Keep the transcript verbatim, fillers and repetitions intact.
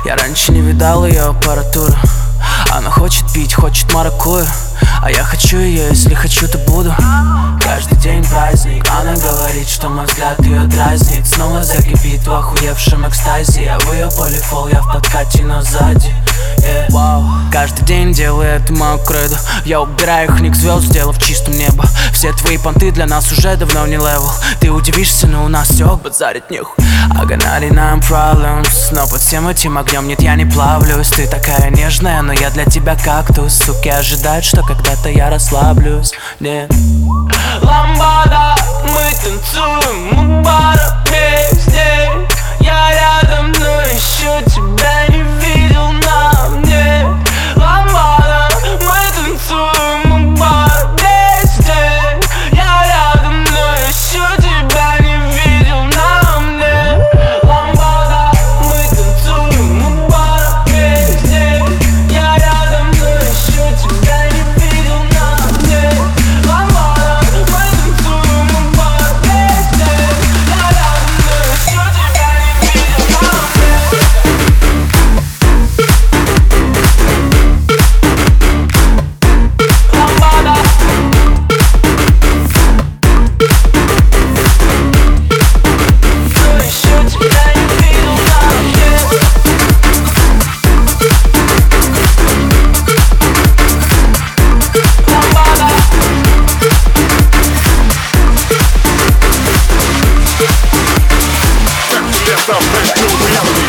Я раньше не видал ее аппаратуру. Она хочет пить, хочет маракую, а я хочу ее, если хочу, то буду. Каждый день праздник. Она говорит, что мой взгляд ее дразнит. Снова закипит в охуевшем экстазе. Я в ее полифол, я в подкате, но сзади. Yeah. Wow. Каждый день делаю это мою кредо. Я убираю их ник звезд, сделав чистым небо. Все твои понты для нас уже давно не левел. Ты удивишься, но у нас все базарит нехуй. I got ninety-nine problems, но под всем этим огнем нет, я не плавлюсь. Ты такая нежная, но я для тебя кактус. Суки ожидают, что когда-то я расслаблюсь. Нет. Ламбада, мы танцуем у бара.